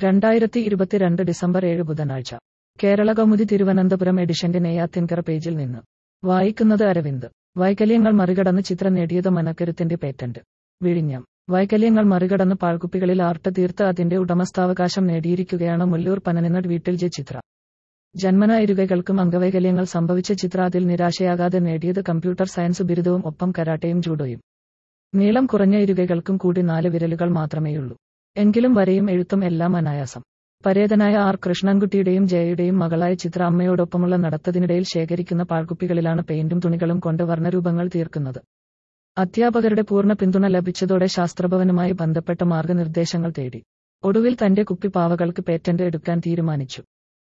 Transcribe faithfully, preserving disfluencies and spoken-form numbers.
രണ്ടായിരത്തി ഇരുപത്തിരണ്ട് ഡിസംബർ ഏഴ് ബുധനാഴ്ച കേരള കൗമുദി തിരുവനന്തപുരം എഡിഷന്റെ നെയ്യാറ്റിൻകര പേജിൽ നിന്ന് വായിക്കുന്നത് അരവിന്ദ്. വൈകല്യങ്ങൾ മറികടന്ന് ചിത്ര നേടിയത് മനക്കരുത്തിന്റെ പേറ്റന്റ്. വിഴിഞ്ഞം. വൈകല്യങ്ങൾ മറികടന്ന് പാഴ്കുപ്പികളിൽ ആർട്ട് തീർത്ത് അതിന്റെ ഉടമസ്ഥാവകാശം നേടിയിരിക്കുകയാണ് മുല്ലൂർ പനനിന്നട് വീട്ടിൽ ജെ ചിത്ര. ജന്മനാ ഇരുകൈകൾക്കും അംഗവൈകല്യങ്ങൾ സംഭവിച്ച ചിത്ര അതിൽ നിരാശയാകാതെ നേടിയത് കമ്പ്യൂട്ടർ സയൻസ് ബിരുദവും ഒപ്പം കരാട്ടയും ജൂഡോയും. നീളം കുറഞ്ഞ ഇരുകൈകൾക്കും കൂടി നാല് വിരലുകൾ മാത്രമേയുള്ളൂ. എങ്കിലും വരയും എഴുത്തും എല്ലാം അനായാസം. പരേതനായ ആർ കൃഷ്ണൻകുട്ടിയുടെയും ജയയുടെയും മകളായ ചിത്ര അമ്മയോടൊപ്പമുള്ള നടത്തത്തിനിടയിൽ ശേഖരിക്കുന്ന പാഴ്കുപ്പികളിലാണ് പെയിന്റും തുണികളും കൊണ്ട് വർണ്ണരൂപങ്ങൾ തീർക്കുന്നത്. അധ്യാപകരുടെ പൂർണ്ണ പിന്തുണ ലഭിച്ചതോടെ ശാസ്ത്രഭവനുമായി ബന്ധപ്പെട്ട മാർഗനിർദ്ദേശങ്ങൾ തേടി. ഒടുവിൽ തന്റെ കുപ്പിപ്പാവകൾക്ക് പേറ്റന്റ് എടുക്കാൻ തീരുമാനിച്ചു.